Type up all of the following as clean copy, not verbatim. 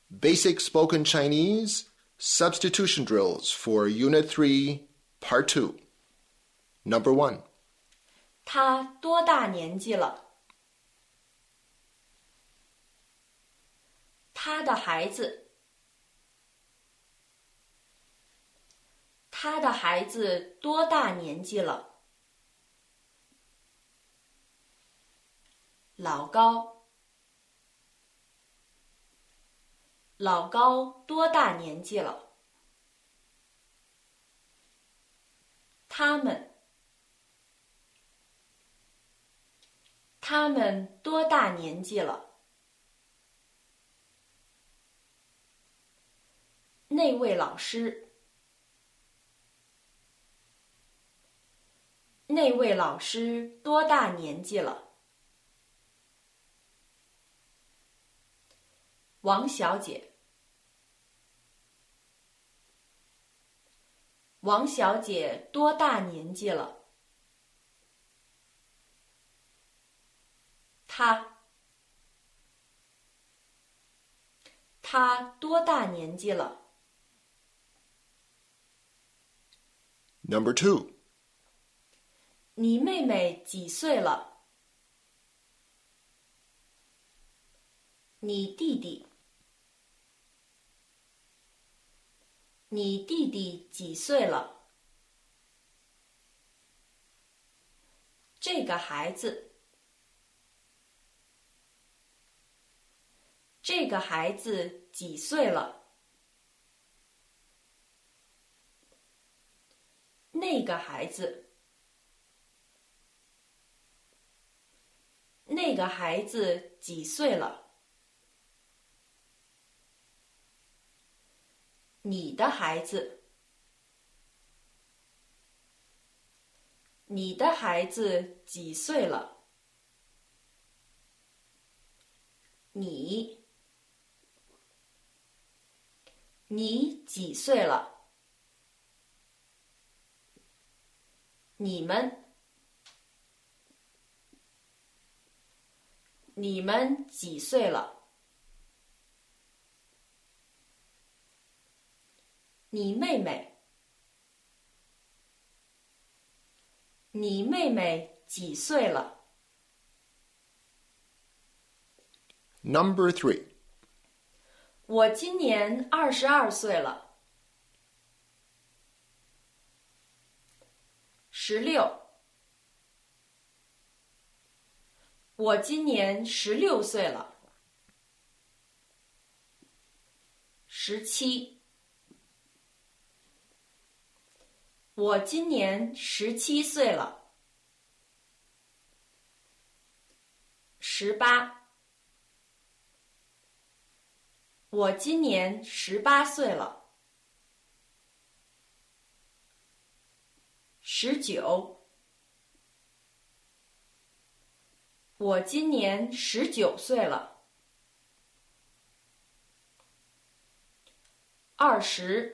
Basic Spoken Chinese Substitution Drills for Unit 3, Part 2. Number 1. 他多大年纪了？他的孩子多大年纪了？老高多大年纪了？他们多大年纪了？那位老师多大年纪了？王小姐多大年纪了？她多大年纪了？ Number 2. 你妹妹几岁了？你弟弟几岁了？这个孩子几岁了？那个孩子几岁了？你的孩子几岁了？你几岁了？你们几岁了？你妹妹几岁了？ Number 3. 我今年22岁了。16。我今年16岁了。17。我今年17岁了。18。我今年18岁了。19。我今年19岁了。20。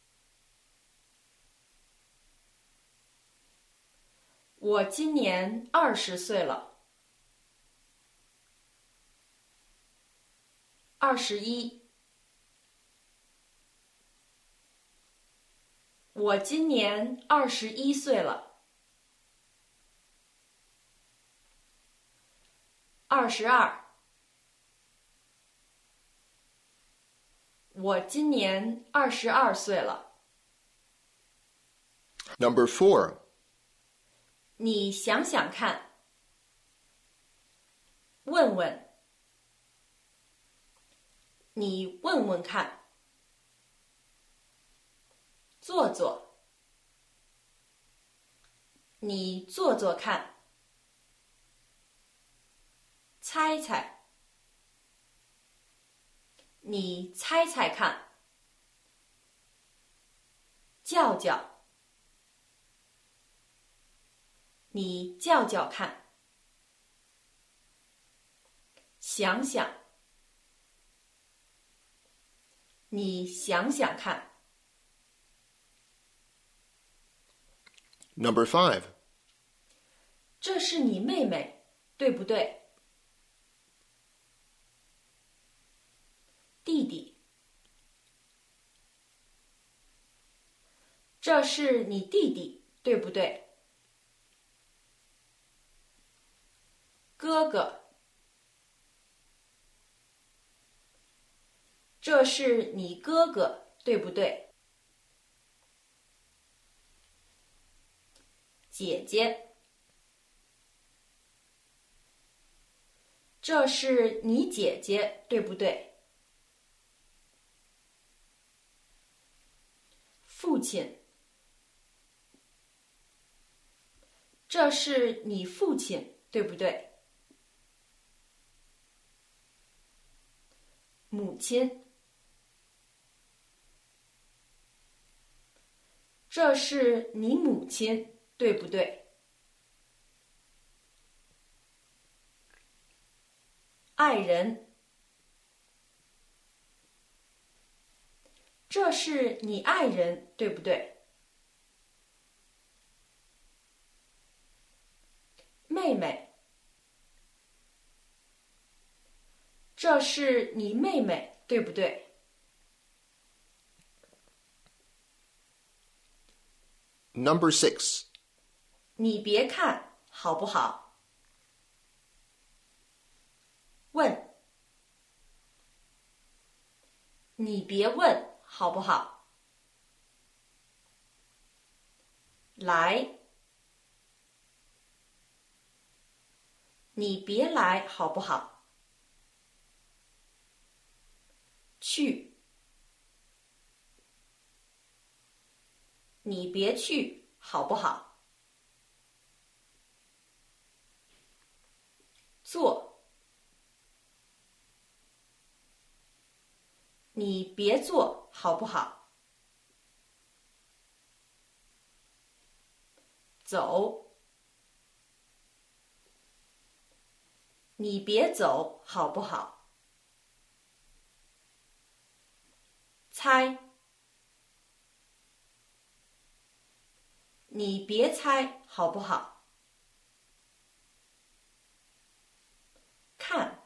我今年20岁了。21。我今年21岁了。22。我今年22岁了。 Number 4. 你想想看，问问，你问问看，做做，你做做看，猜猜，你猜猜看，叫叫，你叫叫看，想想，你想想看。 Number 5. 这是你妹妹，对不对？弟弟。 这是你弟弟，对不对？哥哥，这是你哥哥，对不对？姐姐，这是你姐姐，对不对？父亲，这是你父亲，对不对？母亲，这是你母亲，对不对？爱人，这是你爱人，对不对？妹妹，这是你妹妹，对不对？ Number 6. 你别看，好不好？问，你别问，好不好？来，你别来，好不好？去，你别去，好不好？做，你别做，好不好？走，你别走，好不好？猜，你别猜，好不好？看，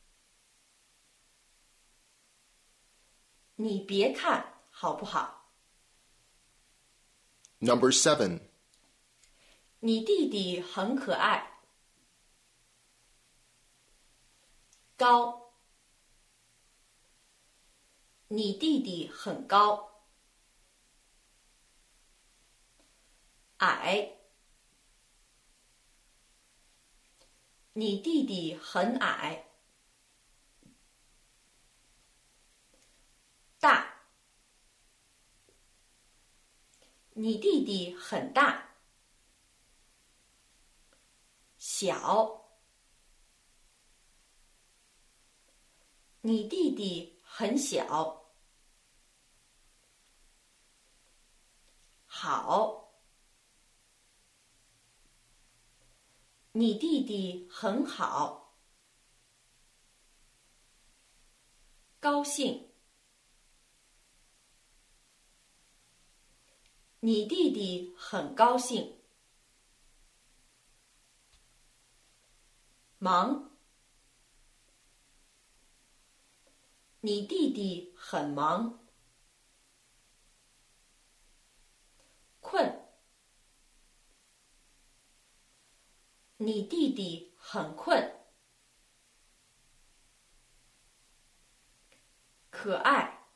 你别看，好不好？ Number 7. 你弟弟很可爱。高，你弟弟很高。矮，你弟弟很矮。大，你弟弟很大。小，你弟弟很小。好，你弟弟很好。高兴，你弟弟很高兴。忙，你弟弟很忙。困，你弟弟很困。可爱，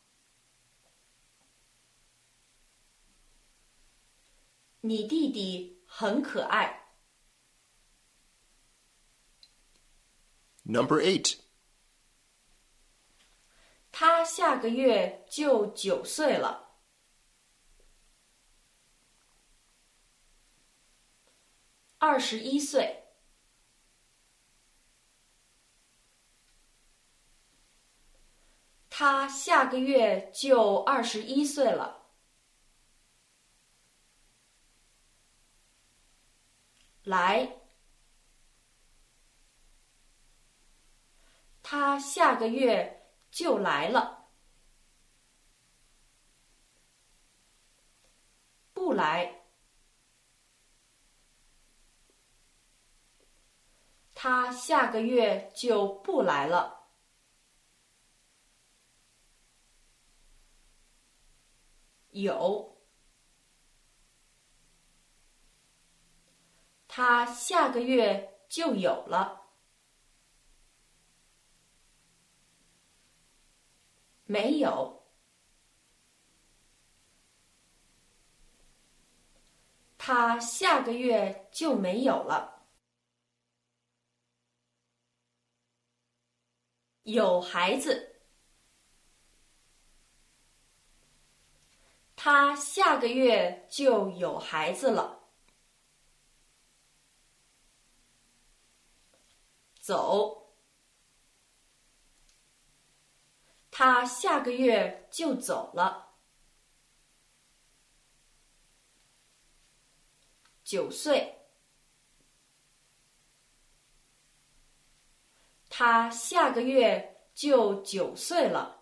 你弟弟很可爱。 Number 8. 他下个月就9岁了。21岁。他下个月就21岁了。来，他下个月就来了。不来，他下个月就不来了。有， 下个月就有了。没有。他下个月就没有了。有孩子。他下个月就有孩子了。走。他下个月就走了。9岁。他下个月就9岁了。